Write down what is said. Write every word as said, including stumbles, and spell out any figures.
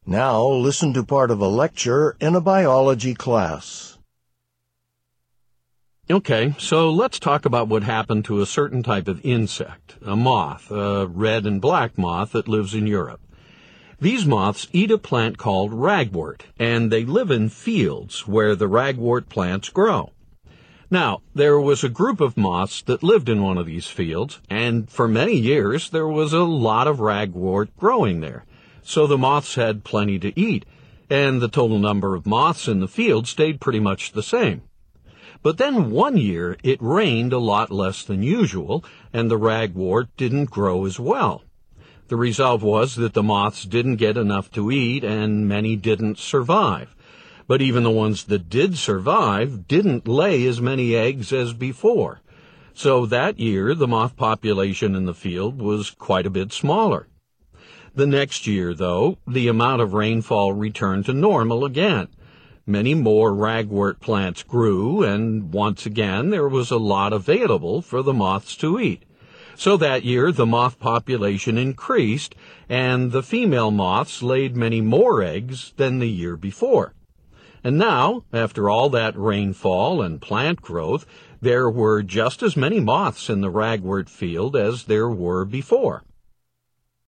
Now listen to part of a lecture in a biology class. Okay, so let's talk about what happened to a certain type of insect, a moth, a red and black moth that lives in Europe. These moths eat a plant called ragwort, and they live in fields where the ragwort plants grow. Now, there was a group of moths that lived in one of these fields, and for many years there was a lot of ragwort growing there. So the moths had plenty to eat, and the total number of moths in the field stayed pretty much the same. But then one year it rained a lot less than usual, and the ragwort didn't grow as well. The result was that the moths didn't get enough to eat, and many didn't survive. But even the ones that did survive didn't lay as many eggs as before. So that year the moth population in the field was quite a bit smaller. The next year, though, the amount of rainfall returned to normal again. Many more ragwort plants grew, and once again there was a lot available for the moths to eat. So that year the moth population increased, and the female moths laid many more eggs than the year before. And now, after all that rainfall and plant growth, there were just as many moths in the ragwort field as there were before.